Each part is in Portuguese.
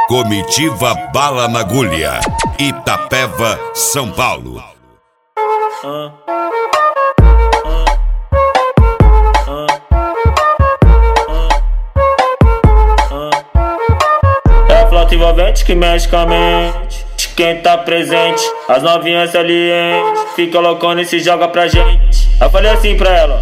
Comitiva Bala na Agulha, Itapeva, São Paulo. É a flauta envolvente que mexe com a mente de quem tá presente. As novinhas salientes fica loucona e se joga pra gente. Eu falei assim pra ela.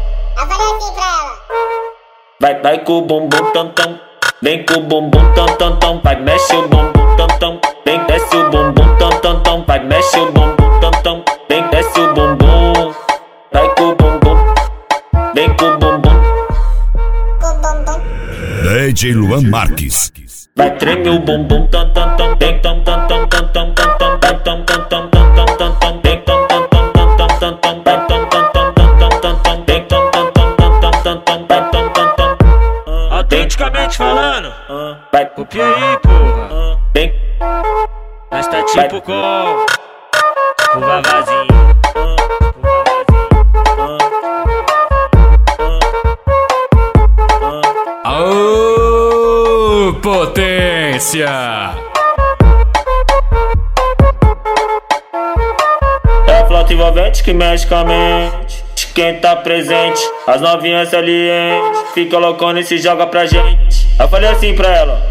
Vai com o bumbum tam tam. Vem com o bumbum tam tam tam. Vai mexe o bumbum tam tam. Vem desce o bumbum tam tam tam. Vai mexe o bumbum tam tam. Vem desce o bumbum. Vai com o bumbum. Vem com o bumbum. DJ Luan Marques. Vai treme o bumbum tam tam tam. Vem tam tam tam tam tam tam tam. Vai tam tam tam tam tam tam tam. Vem tam tam tam tam tam tam tam. Vai tam tam tam tam tam tam tam. Vem tam tam tam tam tam tam tam. Vai tam tam tam. Autenticamente falando, Vai copia aí, porra. Vem. Nós tá tipo com o Vavazinho. Aô, potência! É a flauta envolvente que mexe com a mente de quem tá presente. As novinhas salientes fica loucona e se joga pra gente. Eu falei assim pra ela.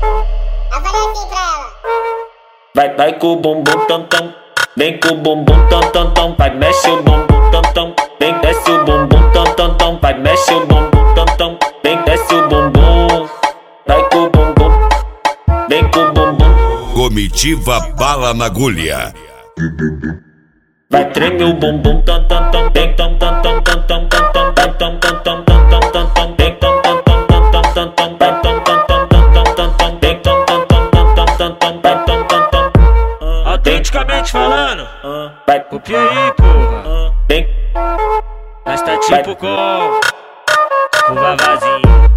Vai com o bumbum tam tam. Vem com o bumbum tam tam tam. Vai mexe o bumbum tam tam. Vem desce o bumbum tam tam tam. Vai mexe o bumbum tam tam. Vem desce o bumbum. Vai com o bumbum. Vem com o bumbum. Comitiva Bala na Agulha. Vai treme o bumbum tam tam tam. Vem tam tam tam tam tam tam tam. Vai tam tam tam tam tam tam tam. Vem tam tam tam tam tam tam tam. Vai tam tam tam tam tam tam tam. Vem tam tam tam tam tam tam tam. Vai tam tam tam. Autenticamente falando, Vai copia aí, porra. Vem. Nós tá tipo com o Vavazinho.